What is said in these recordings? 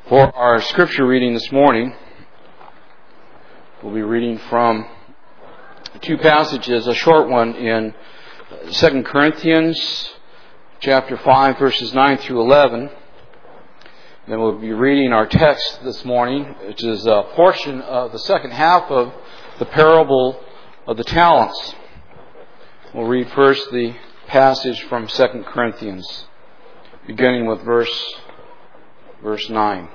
For our scripture reading this morning, we'll be reading from two passages, a short one in 2 Corinthians chapter 5, verses 9 through 11. Then we'll be reading our text this morning, which is a portion of the second half of the parable of the talents. We'll read first the passage from 2 Corinthians, beginning with verse 9.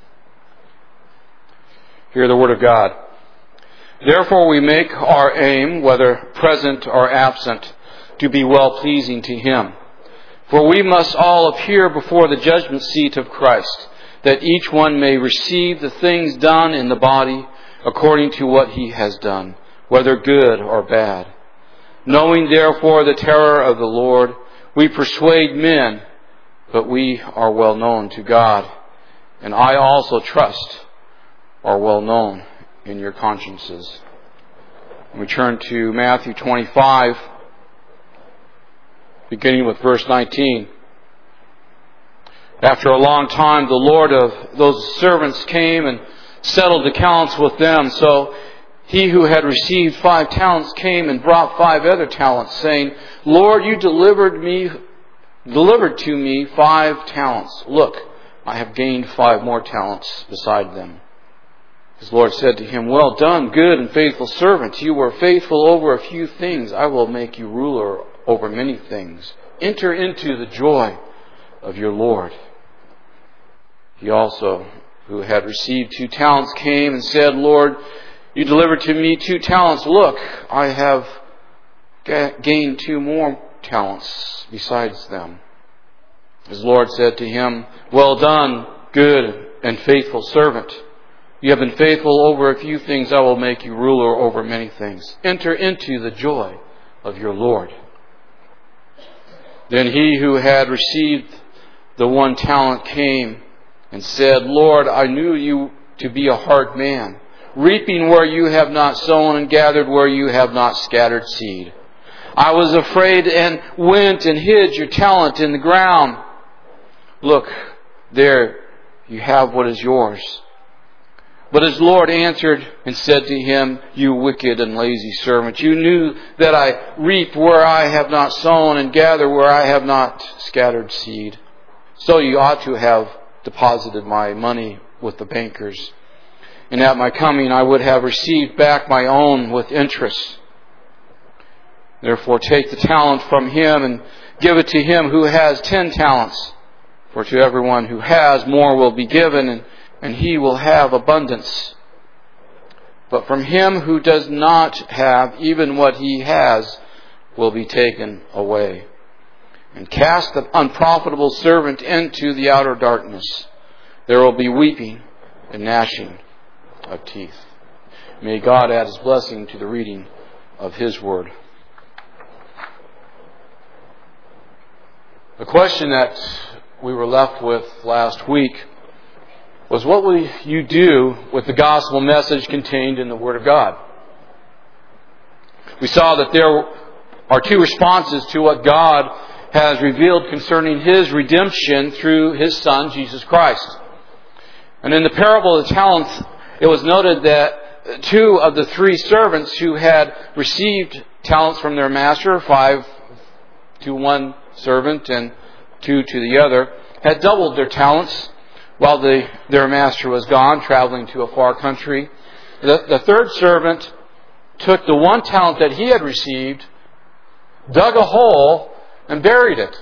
Hear the word of God. Therefore we make our aim, whether present or absent, to be well-pleasing to Him. For we must all appear before the judgment seat of Christ, that each one may receive the things done in the body according to what he has done, whether good or bad. Knowing therefore the terror of the Lord, we persuade men, but we are well known to God, and I also trust are well known in your consciences. We turn to Matthew 25, beginning with verse 19. After a long time, the Lord of those servants came and settled accounts with them. So he who had received 5 talents came and brought 5 other talents, saying, Lord, you delivered to me 5 talents. Look, I have gained 5 more talents beside them. His Lord said to him, Well done, good and faithful servant. You were faithful over a few things. I will make you ruler over many things. Enter into the joy of your Lord. He also, who had received 2 talents, came and said, Lord, you delivered to me 2 talents. Look, I have gained 2 more talents besides them. His Lord said to him, Well done, good and faithful servant. You have been faithful over a few things. I will make you ruler over many things. Enter into the joy of your Lord. Then he who had received the 1 talent came and said, Lord, I knew you to be a hard man, reaping where you have not sown and gathered where you have not scattered seed. I was afraid and went and hid your talent in the ground. Look, there you have what is yours. But his Lord answered and said to him, You wicked and lazy servant, you knew that I reap where I have not sown and gather where I have not scattered seed. So you ought to have deposited my money with the bankers, and at my coming I would have received back my own with interest. Therefore take the talent from him and give it to him who has 10 talents. For to everyone who has, more will be given, and he will have abundance. But from him who does not have, even what he has will be taken away. And cast the unprofitable servant into the outer darkness. There will be weeping and gnashing of teeth. May God add His blessing to the reading of His Word. The question that we were left with last week was, what will you do with the gospel message contained in the Word of God? We saw that there are 2 responses to what God has revealed concerning His redemption through His Son, Jesus Christ. And in the parable of the talents, it was noted that 2 of the 3 servants who had received talents from their master, 5 to 1 servant and 2 to the other, had doubled their talents while their master was gone, traveling to a far country. The 3rd servant took the 1 talent that he had received, dug a hole, and buried it.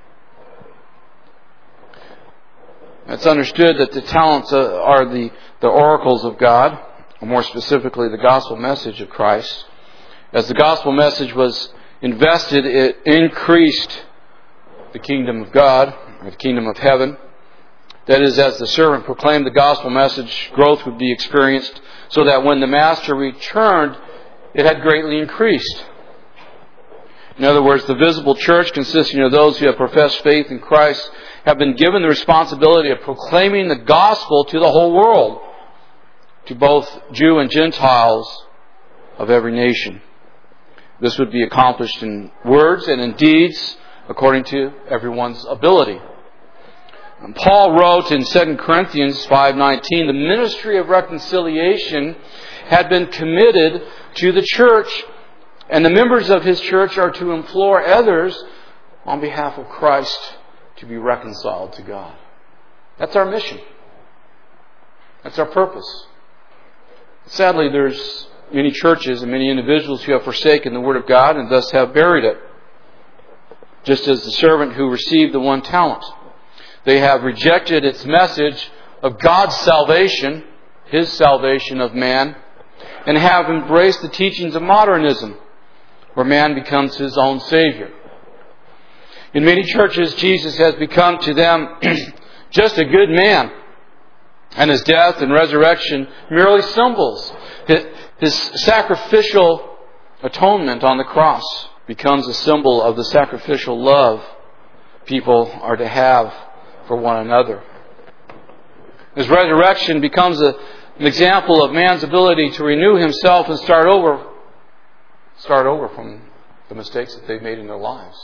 It's understood that the talents are the oracles of God, or more specifically the gospel message of Christ. As the gospel message was invested, it increased the kingdom of God, or the kingdom of heaven. That is, as the servant proclaimed the gospel message, growth would be experienced, so that when the master returned, it had greatly increased. In other words, the visible church, consisting of those who have professed faith in Christ, have been given the responsibility of proclaiming the gospel to the whole world, to both Jew and Gentiles of every nation. This would be accomplished in words and in deeds, according to everyone's ability. Paul wrote in 2 Corinthians 5:19, the ministry of reconciliation had been committed to the church, and the members of his church are to implore others on behalf of Christ to be reconciled to God. That's our mission. That's our purpose. Sadly, there's many churches and many individuals who have forsaken the Word of God and thus have buried it. Just as the servant who received the 1 talent. They have rejected its message of God's salvation, His salvation of man, and have embraced the teachings of modernism, where man becomes his own Savior. In many churches, Jesus has become to them just a good man, and His death and resurrection merely symbols. His sacrificial atonement on the cross becomes a symbol of the sacrificial love people are to have for one another. His resurrection becomes an example of man's ability to renew himself and start over from the mistakes that they've made in their lives.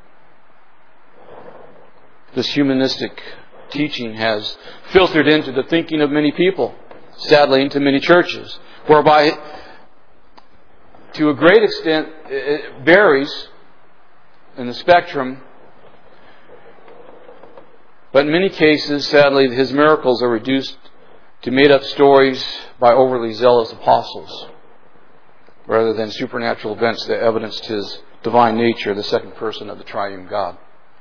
This humanistic teaching has filtered into the thinking of many people, sadly into many churches, whereby to a great extent it varies in the spectrum. But in many cases, sadly, His miracles are reduced to made-up stories by overly zealous apostles, rather than supernatural events that evidenced His divine nature, the second person of the triune God.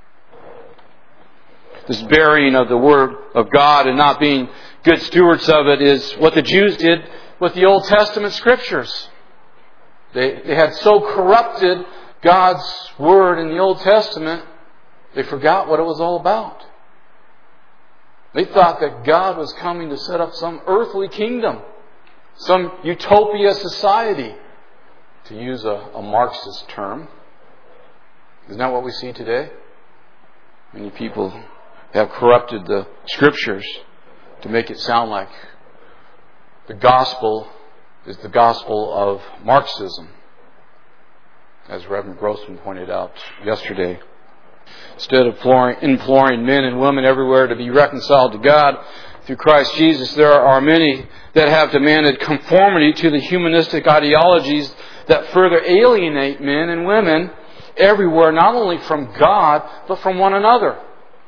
This burying of the Word of God and not being good stewards of it is what the Jews did with the Old Testament Scriptures. They had so corrupted God's Word in the Old Testament, they forgot what it was all about. They thought that God was coming to set up some earthly kingdom, some utopia society, to use a Marxist term. Isn't that what we see today? Many people have corrupted the Scriptures to make it sound like the gospel is the gospel of Marxism, as Reverend Grossman pointed out yesterday. Instead of imploring men and women everywhere to be reconciled to God through Christ Jesus, there are many that have demanded conformity to the humanistic ideologies that further alienate men and women everywhere, not only from God, but from one another.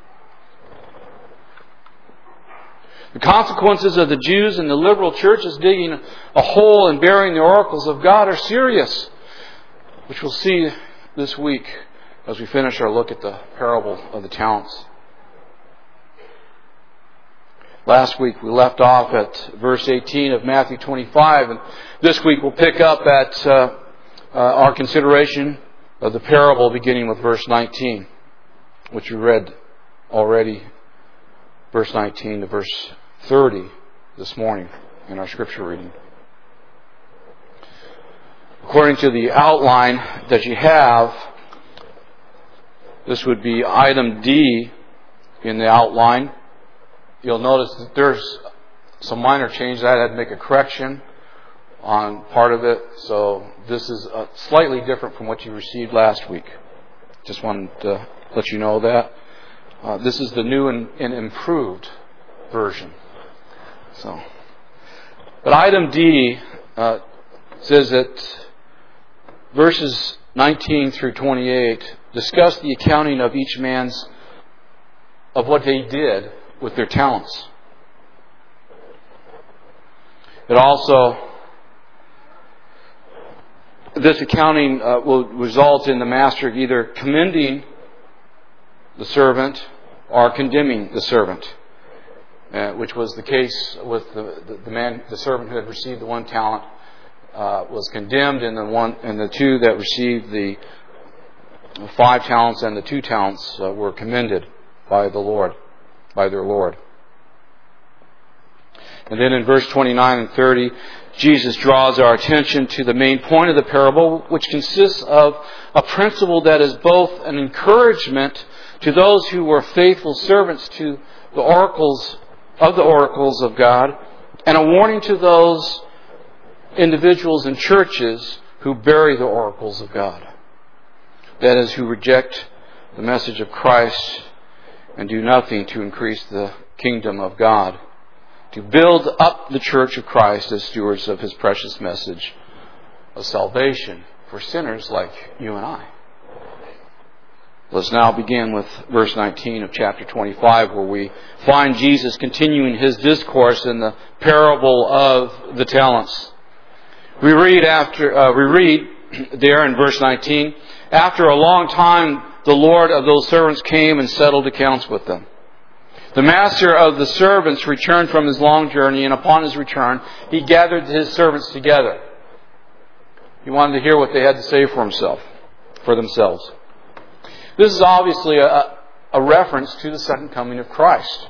The consequences of the Jews and the liberal churches digging a hole and burying the oracles of God are serious, which we'll see this week as we finish our look at the parable of the talents. Last week we left off at verse 18 of Matthew 25, and this week we'll pick up at our consideration of the parable beginning with verse 19, which we read already, verse 19 to verse 30 this morning in our scripture reading. According to the outline that you have, this would be item D in the outline. You'll notice that there's some minor changes. I had to make a correction on part of it. So this is slightly different from what you received last week. Just wanted to let you know that. This is the new and improved version. But item D says that verses 19 through 28 discuss the accounting of each man's, of what they did with their talents. It also, this accounting will result in the master either commending the servant or condemning the servant, which was the case with the servant who had received the 1 talent was condemned, and the 2 that received the 5 talents and the 2 talents were commended by the Lord, by their Lord. And then in verse 29 and 30, Jesus draws our attention to the main point of the parable, which consists of a principle that is both an encouragement to those who were faithful servants to the oracles of God, and a warning to those individuals and churches who bury the oracles of God. That is, who reject the message of Christ and do nothing to increase the kingdom of God, to build up the church of Christ as stewards of His precious message of salvation for sinners like you and I. Let's now begin with verse 19 of chapter 25, where we find Jesus continuing His discourse in the parable of the talents. We read there in verse 19, "After a long time, the Lord of those servants came and settled accounts with them. The master of the servants returned from his long journey, and upon his return, he gathered his servants together." He wanted to hear what they had to say for themselves. This is obviously a reference to the second coming of Christ.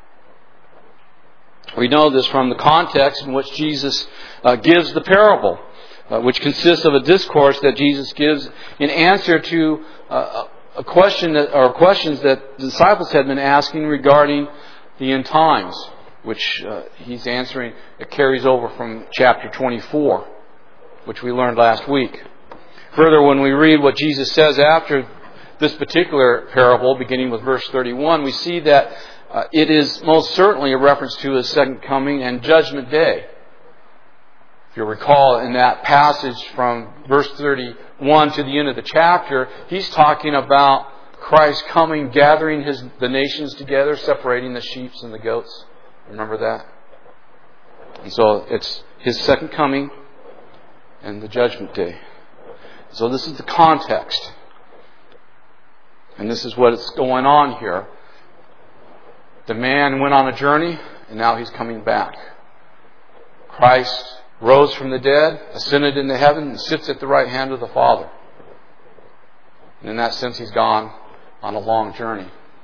We know this from the context in which Jesus gives the parable, which consists of a discourse that Jesus gives in answer to questions that the disciples had been asking regarding the end times, which He's answering. It carries over from chapter 24, which we learned last week. Further, when we read what Jesus says after this particular parable, beginning with verse 31, we see that it is most certainly a reference to His second coming and judgment day. If you recall in that passage from verse 31 to the end of the chapter, He's talking about Christ coming, gathering the nations together, separating the sheep and the goats. Remember that? And so it's His second coming and the judgment day. So this is the context. And this is what's going on here. The man went on a journey, and now he's coming back. Christ rose from the dead, ascended into heaven, and sits at the right hand of the Father. And in that sense, He's gone on a long journey.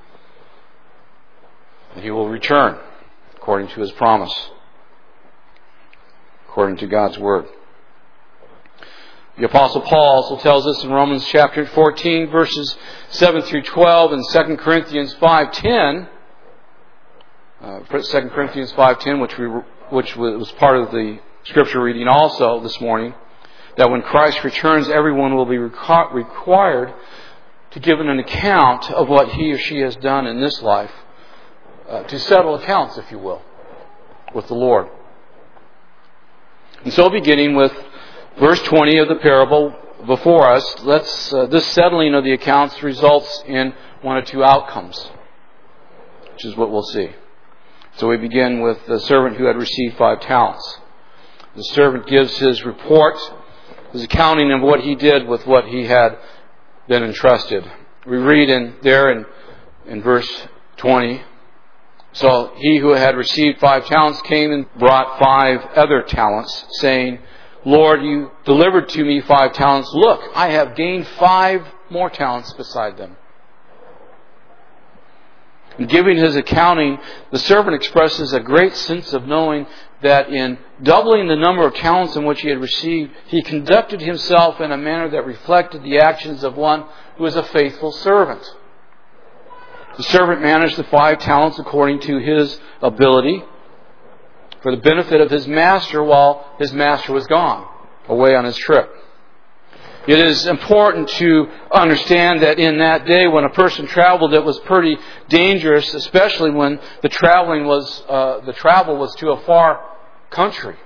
And He will return, according to His promise, according to God's Word. The Apostle Paul also tells us in Romans chapter 14, verses 7 through 12, and 2 Corinthians 5:10, 2 Corinthians 5:10, which was part of the Scripture reading also this morning, that when Christ returns, everyone will be required to give an account of what he or she has done in this life, to settle accounts, if you will, with the Lord. And so beginning with verse 20 of the parable before us, this settling of the accounts results in one of two outcomes, which is what we'll see. So we begin with the servant who had received 5 talents. The servant gives his report, his accounting of what he did with what he had been entrusted. We read in verse 20, "So he who had received 5 talents came and brought 5 other talents, saying, 'Lord, you delivered to me 5 talents. Look, I have gained 5 more talents beside them.'" In giving his accounting, the servant expresses a great sense of knowing that in doubling the number of talents in which he had received, he conducted himself in a manner that reflected the actions of one who is a faithful servant. The servant managed the 5 talents according to his ability for the benefit of his master while his master was gone, away on his trip. It is important to understand that in that day when a person traveled, it was pretty dangerous, especially when the travel was to a far country.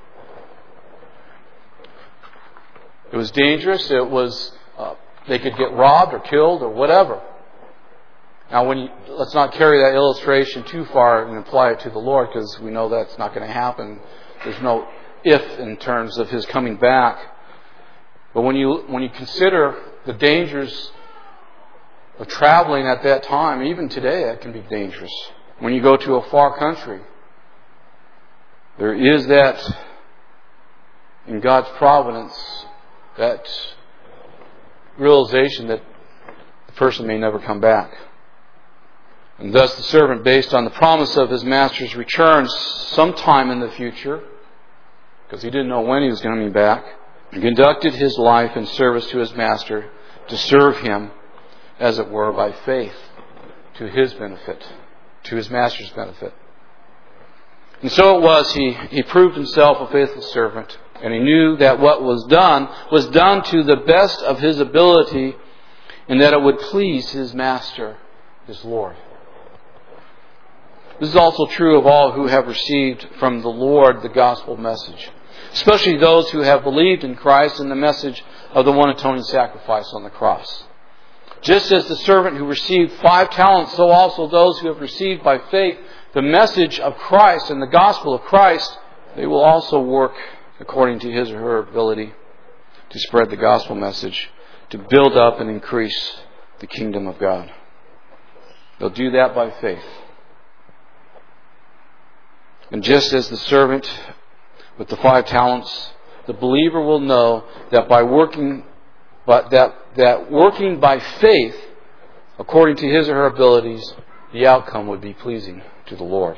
It was dangerous. It was they could get robbed or killed or whatever. Now, let's not carry that illustration too far and apply it to the Lord, because we know that's not going to happen. There's no if in terms of His coming back. But when you consider the dangers of traveling at that time, even today, that can be dangerous. When you go to a far country, there is that, in God's providence, that realization that the person may never come back. And thus the servant, based on the promise of his master's return sometime in the future, because he didn't know when he was coming back, conducted his life in service to his master to serve him, as it were, by faith to his benefit, to his master's benefit. And so it was, he proved himself a faithful servant, and he knew that what was done to the best of his ability, and that it would please his master, his Lord. This is also true of all who have received from the Lord the gospel message, especially those who have believed in Christ and the message of the one atoning sacrifice on the cross. Just as the servant who received 5 talents, so also those who have received by faith the message of Christ and the gospel of Christ, they will also work according to his or her ability to spread the gospel message, to build up and increase the kingdom of God. They'll do that by faith. And just as the servant with the 5 talents, the believer will know that by working by faith, according to his or her abilities, the outcome would be pleasing to the Lord.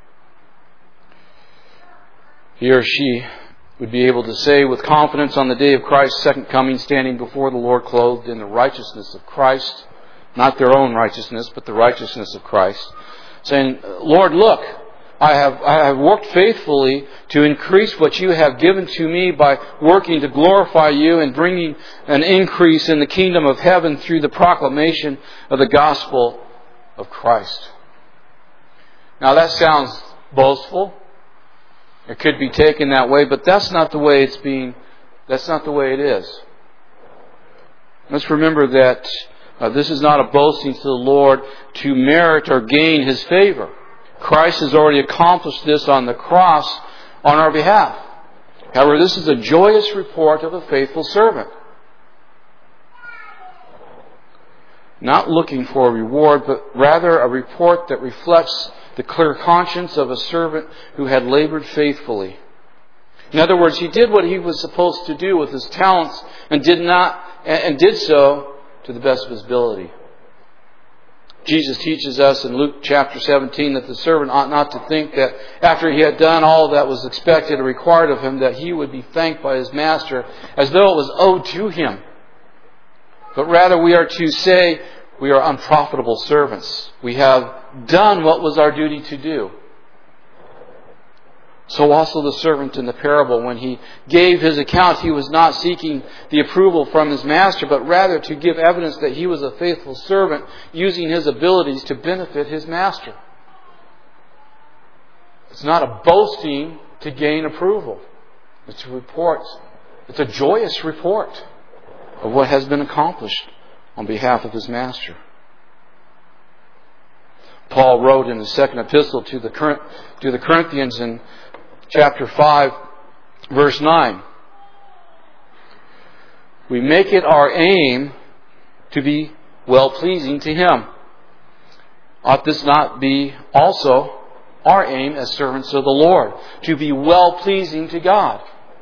He or she would be able to say with confidence on the day of Christ's second coming, standing before the Lord clothed in the righteousness of Christ, not their own righteousness, but the righteousness of Christ, saying, Lord, look, I have worked faithfully to increase what you have given to me by working to glorify you and bringing an increase in the kingdom of heaven through the proclamation of the gospel of Christ. Now that sounds boastful. It could be taken that way, but that's not the way that's not the way it is. Let's remember that this is not a boasting to the Lord to merit or gain His favor. Christ has already accomplished this on the cross on our behalf. However, this is a joyous report of a faithful servant. Not looking for a reward, but rather a report that reflects the clear conscience of a servant who had labored faithfully. In other words, he did what he was supposed to do with his talents and did so to the best of his ability. Jesus teaches us in Luke chapter 17 that the servant ought not to think that after he had done all that was expected or required of him, that he would be thanked by his master as though it was owed to him. But rather we are to say we are unprofitable servants. We have done what was our duty to do. So also the servant in the parable, when he gave his account, he was not seeking the approval from his master, but rather to give evidence that he was a faithful servant, using his abilities to benefit his master. It's not a boasting to gain approval. It's a report. It's a joyous report of what has been accomplished on behalf of his master. Paul wrote in the second epistle to the Corinthians in chapter 5, verse 9, we make it our aim to be well-pleasing to Him. Ought this not be also our aim as servants of the Lord, to be well-pleasing to God?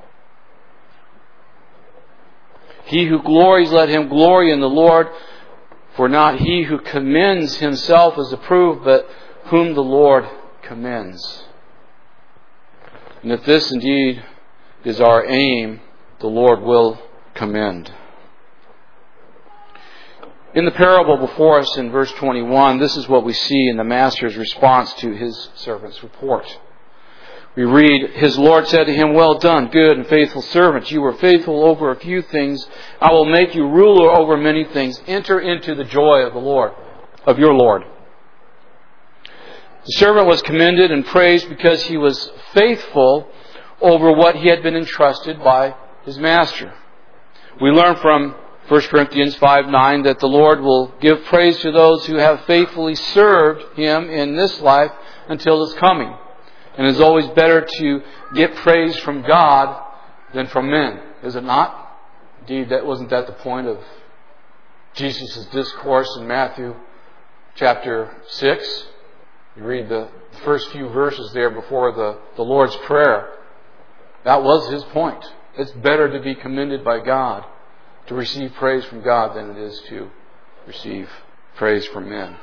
He who glories, let him glory in the Lord, for not he who commends himself is approved, but whom the Lord commends. And if this indeed is our aim, the Lord will commend. In the parable before us in verse 21, this is what we see in the master's response to his servant's report. We read, His Lord said to him, Well done, good and faithful servant. You were faithful over a few things. I will make you ruler over many things. Enter into the joy of the Lord, of your Lord. The servant was commended and praised because he was faithful over what he had been entrusted by his master. We learn from 1 Corinthians 5:9 that the Lord will give praise to those who have faithfully served Him in this life until His coming. And it's always better to get praise from God than from men, is it not? Indeed, wasn't that the point of Jesus' discourse in Matthew chapter 6? You read the first few verses there before the Lord's Prayer. That was His point. It's better to be commended by God, to receive praise from God, than it is to receive praise from men.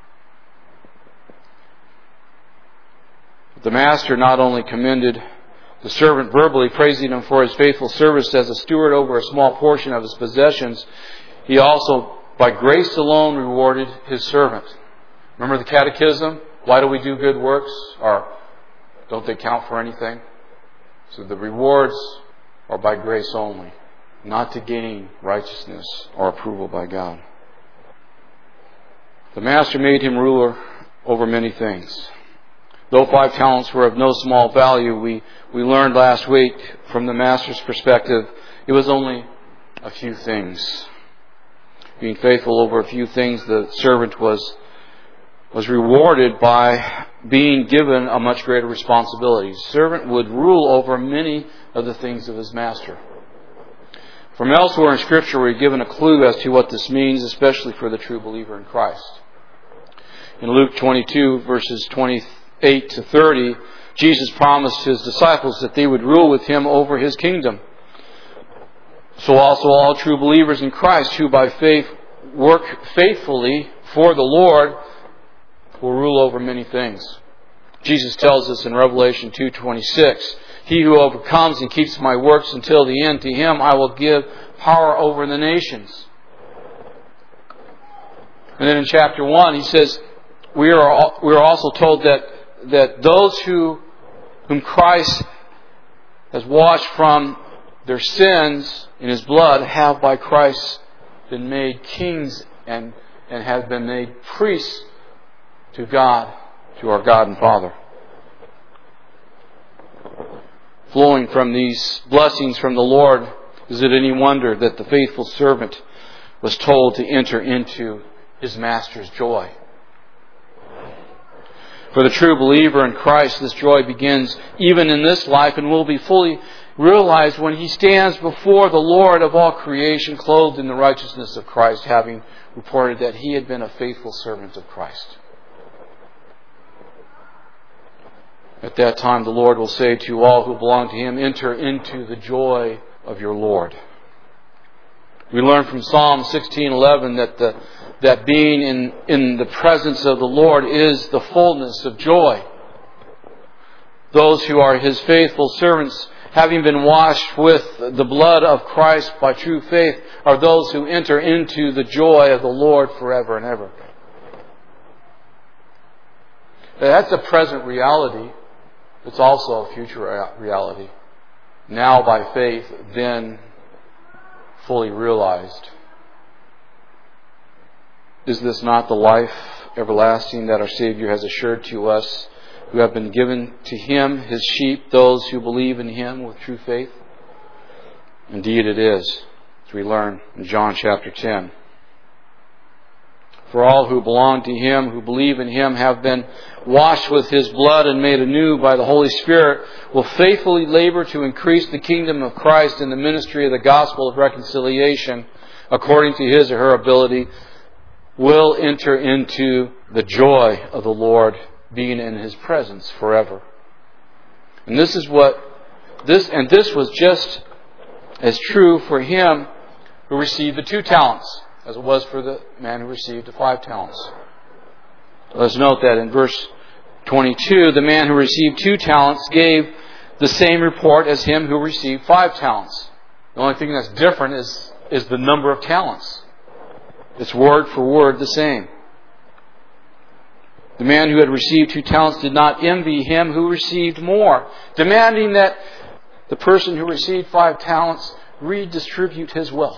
The master not only commended the servant verbally, praising him for his faithful service as a steward over a small portion of his possessions, he also, by grace alone, rewarded his servant. Remember the catechism? Why do we do good works? Or don't they count for anything? So the rewards are by grace only, not to gain righteousness or approval by God. The master made him ruler over many things. Though 5 talents were of no small value, we learned last week from the master's perspective, it was only a few things. Being faithful over a few things, the servant was rewarded by being given a much greater responsibility. The servant would rule over many of the things of his master. From elsewhere in Scripture, we're given a clue as to what this means, especially for the true believer in Christ. In Luke 22, verses 28 to 30, Jesus promised His disciples that they would rule with Him over His kingdom. So also all true believers in Christ who by faith work faithfully for the Lord will rule over many things. Jesus tells us in Revelation 2:26, "He who overcomes and keeps my works until the end, to him I will give power over the nations." And then in chapter 1, he says, we are also told that those whom Christ has washed from their sins in His blood have by Christ been made kings and have been made priests to God, to our God and Father. Flowing from these blessings from the Lord, is it any wonder that the faithful servant was told to enter into his master's joy? For the true believer in Christ, this joy begins even in this life and will be fully realized when he stands before the Lord of all creation, clothed in the righteousness of Christ, having reported that he had been a faithful servant of Christ. At that time, the Lord will say to all who belong to Him, "Enter into the joy of your Lord." We learn from Psalm 16:11 that being in the presence of the Lord is the fullness of joy. Those who are His faithful servants, having been washed with the blood of Christ by true faith, are those who enter into the joy of the Lord forever and ever. That's a present reality. It's also a future reality. Now by faith, then fully realized. Is this not the life everlasting that our Savior has assured to us who have been given to Him, His sheep, those who believe in Him with true faith? Indeed it is, as we learn in John chapter 10. For all who belong to Him, who believe in Him, have been washed with His blood and made anew by the Holy Spirit, will faithfully labor to increase the kingdom of Christ in the ministry of the gospel of reconciliation, according to his or her ability, will enter into the joy of the Lord, being in His presence forever. And this was just as true for him who received the 2 talents, as it was for the man who received the 5 talents. Let's note that in verse 22, the man who received 2 talents gave the same report as him who received 5 talents. The only thing that's different is the number of talents. It's word for word the same. The man who had received 2 talents did not envy him who received more, demanding that the person who received 5 talents redistribute his wealth.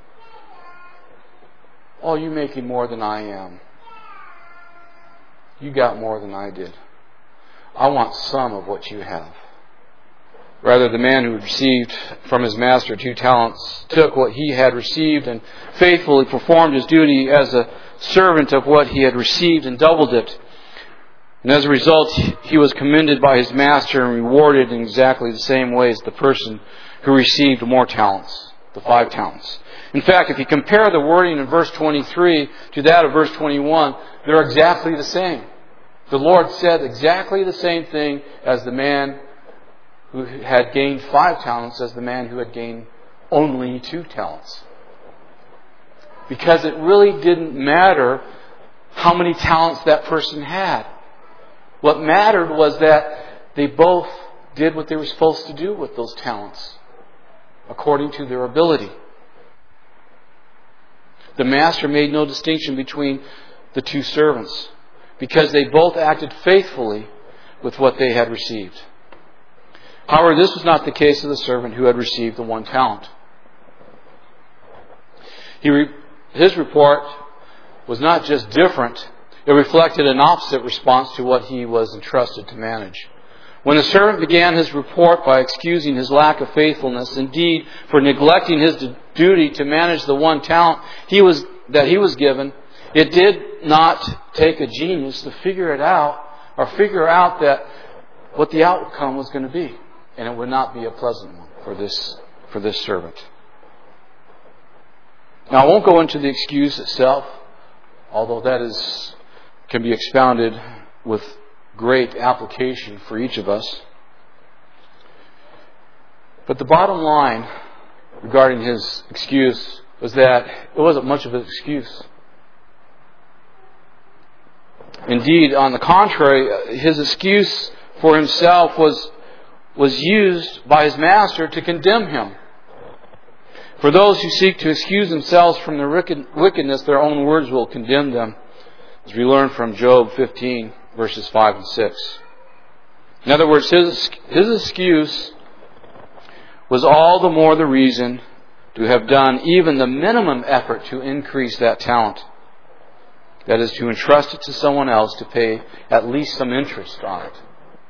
"Oh, you're making more than I am. You got more than I did. I want some of what you have." Rather, the man who received from his master 2 talents took what he had received and faithfully performed his duty as a servant of what he had received and doubled it. And as a result, he was commended by his master and rewarded in exactly the same way as the person who received more talents, the 5 talents. In fact, if you compare the wording in verse 23 to that of verse 21, they're exactly the same. The Lord said exactly the same thing as the man who had gained 5 talents as the man who had gained only 2 talents. Because it really didn't matter how many talents that person had. What mattered was that they both did what they were supposed to do with those talents, according to their ability. The master made no distinction between the 2 servants, because they both acted faithfully with what they had received. However, this was not the case of the servant who had received the 1 talent. His report was not just different, it reflected an opposite response to what he was entrusted to manage. When the servant began his report by excusing his lack of faithfulness, indeed for neglecting his duty to manage the one talent that he was given, it did not take a genius to figure it out, or figure out that what the outcome was going to be. And it would not be a pleasant one for this servant. Now, I won't go into the excuse itself, although that can be expounded with great application for each of us. But the bottom line regarding his excuse was that it wasn't much of an excuse. Indeed, on the contrary, his excuse for himself was used by his master to condemn him. For those who seek to excuse themselves from their wickedness, their own words will condemn them, as we learn from Job 15, verses 5 and 6. In other words, his excuse was all the more the reason to have done even the minimum effort to increase that talent. That is, to entrust it to someone else to pay at least some interest on it.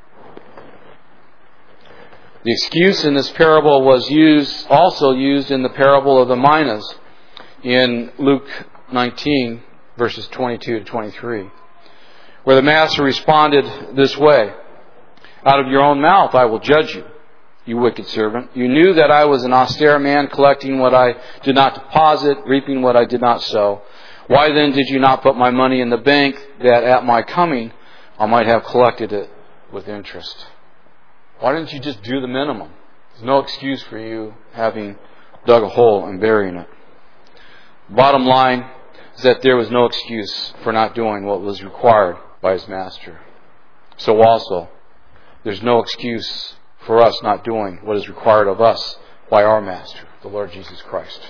The excuse in this parable was also used in the parable of the minas in Luke 19, verses 22 to 23, where the master responded this way: "Out of your own mouth I will judge you, you wicked servant. You knew that I was an austere man, collecting what I did not deposit, reaping what I did not sow. Why then did you not put my money in the bank, that at my coming I might have collected it with interest?" Why didn't you just do the minimum? There's no excuse for you having dug a hole and burying it. Bottom line is that there was no excuse for not doing what was required by his master. So also, there's no excuse for us not doing what is required of us by our master, the Lord Jesus Christ.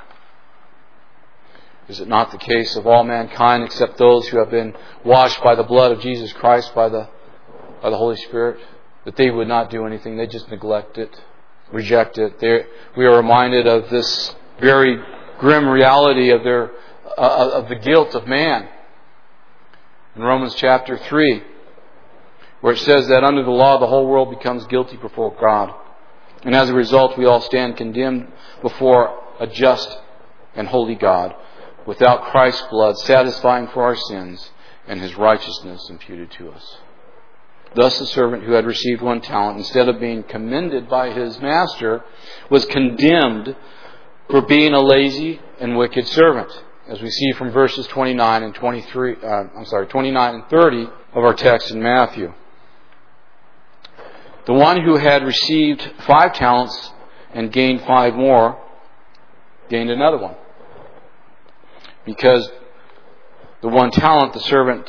Is it not the case of all mankind except those who have been washed by the blood of Jesus Christ, by the Holy Spirit, that they would not do anything? They just neglect it, reject it. We are reminded of this very grim reality of the guilt of man in Romans chapter 3, where it says that under the law the whole world becomes guilty before God. And as a result, we all stand condemned before a just and holy God, without Christ's blood satisfying for our sins and His righteousness imputed to us. Thus the servant who had received 1 talent, instead of being commended by his master, was condemned for being a lazy and wicked servant, as we see from verses 29 and 30 of our text in Matthew. The one who had received 5 talents and gained 5 more gained another one, because the one talent that the servant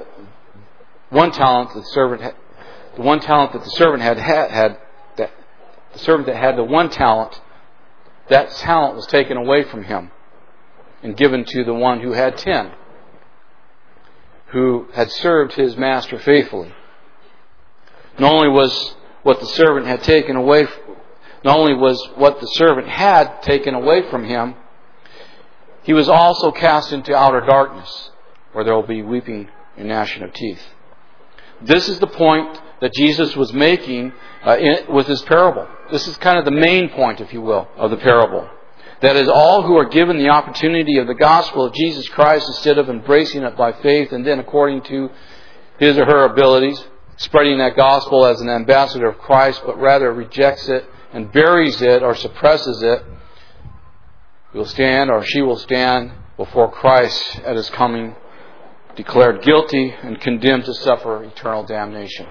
that had the 1 talent, that talent was taken away from him and given to the one who had 10, who had served his master faithfully. Not only was what the servant had taken away from him, he was also cast into outer darkness, where there will be weeping and gnashing of teeth. This is the point that Jesus was making with his parable. This is kind of the main point, if you will, of the parable. That is, all who are given the opportunity of the gospel of Jesus Christ, instead of embracing it by faith and then according to his or her abilities, spreading that gospel as an ambassador of Christ, but rather rejects it and buries it or suppresses it, will stand, or she will stand before Christ at His coming, declared guilty and condemned to suffer eternal damnation.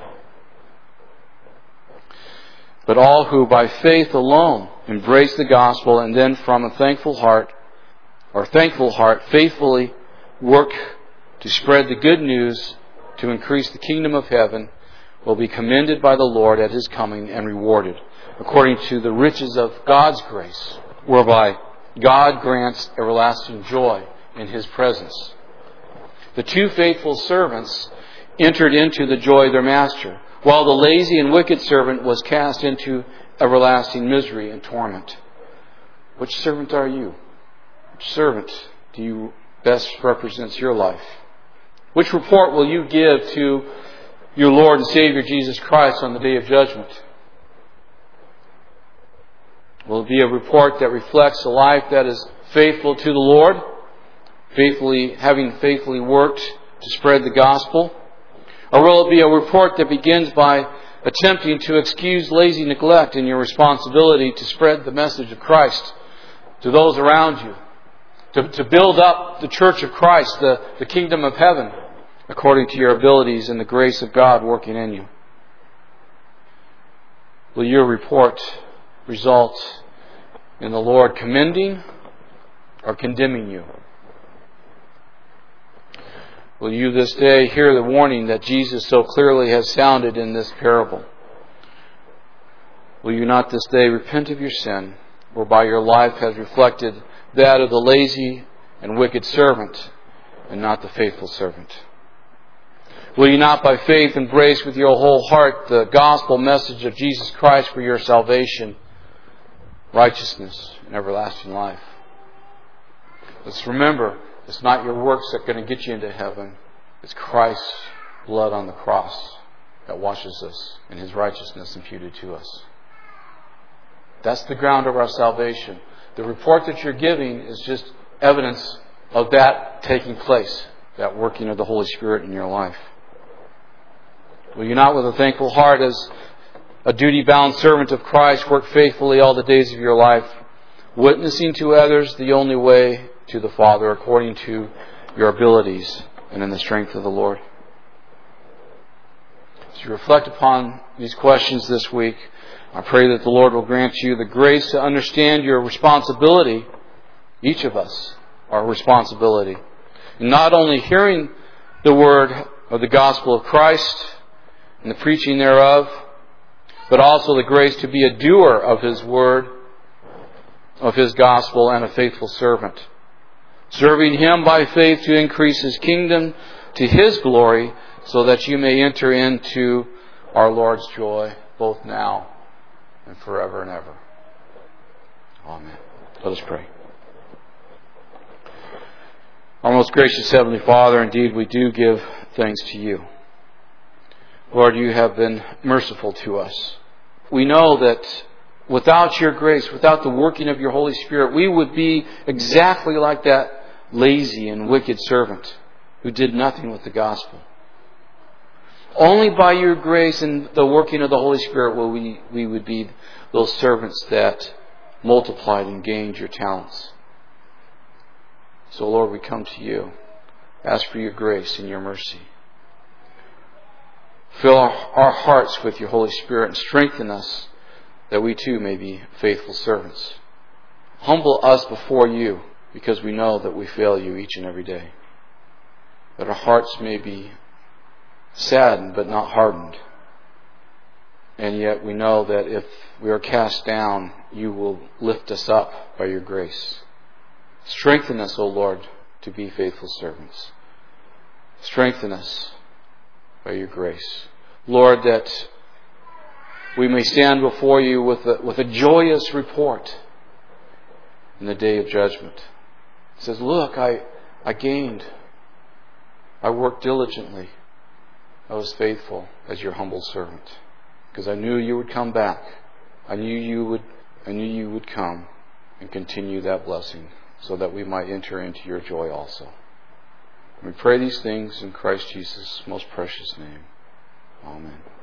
But all who by faith alone embrace the gospel and then from a thankful heart faithfully work to spread the good news to increase the kingdom of heaven will be commended by the Lord at His coming and rewarded according to the riches of God's grace, whereby God grants everlasting joy in His presence. The 2 faithful servants entered into the joy of their master, while the lazy and wicked servant was cast into everlasting misery and torment. Which servant are you? Which servant do you best represents your life? Which report will you give to your Lord and Savior Jesus Christ on the day of judgment? Will it be a report that reflects a life that is faithful to the Lord, having faithfully worked to spread the gospel? Or will it be a report that begins by attempting to excuse lazy neglect in your responsibility to spread the message of Christ to those around you, to build up the church of Christ, the kingdom of heaven, according to your abilities and the grace of God working in you? Will your report result in the Lord commending or condemning you? Will you this day hear the warning that Jesus so clearly has sounded in this parable? Will you not this day repent of your sin, whereby your life has reflected that of the lazy and wicked servant and not the faithful servant? Will you not by faith embrace with your whole heart the gospel message of Jesus Christ for your salvation, righteousness, and everlasting life? Let's remember, it's not your works that are going to get you into heaven. It's Christ's blood on the cross that washes us and His righteousness imputed to us. That's the ground of our salvation. The report that you're giving is just evidence of that taking place, that working of the Holy Spirit in your life. Will you not with a thankful heart, as a duty-bound servant of Christ, work faithfully all the days of your life, witnessing to others the only way to the Father according to your abilities and in the strength of the Lord? As you reflect upon these questions this week, I pray that the Lord will grant you the grace to understand your responsibility, each of us, our responsibility, in not only hearing the word of the gospel of Christ and the preaching thereof, but also the grace to be a doer of His word, of His gospel, and a faithful servant, serving Him by faith to increase His kingdom to His glory, so that you may enter into our Lord's joy, both now and forever and ever. Amen. Let us pray. Our most gracious Heavenly Father, indeed we do give thanks to You. Lord, You have been merciful to us. We know that without Your grace, without the working of Your Holy Spirit, we would be exactly like that lazy and wicked servant who did nothing with the gospel. Only by Your grace and the working of the Holy Spirit will we would be those servants that multiplied and gained Your talents. So Lord, we come to You, ask for Your grace and Your mercy. Fill our hearts with Your Holy Spirit and strengthen us that we too may be faithful servants. Humble us before You, because we know that we fail You each and every day. That our hearts may be saddened but not hardened. And yet we know that if we are cast down, You will lift us up by Your grace. Strengthen us, O Lord, to be faithful servants. Strengthen us by Your grace. Lord, that we may stand before You with a joyous report in the day of judgment. It says, look, I gained. I worked diligently. I was faithful as Your humble servant. Because I knew You would come back. I knew You would come and continue that blessing, so that we might enter into Your joy also. We pray these things in Christ Jesus' most precious name. Amen.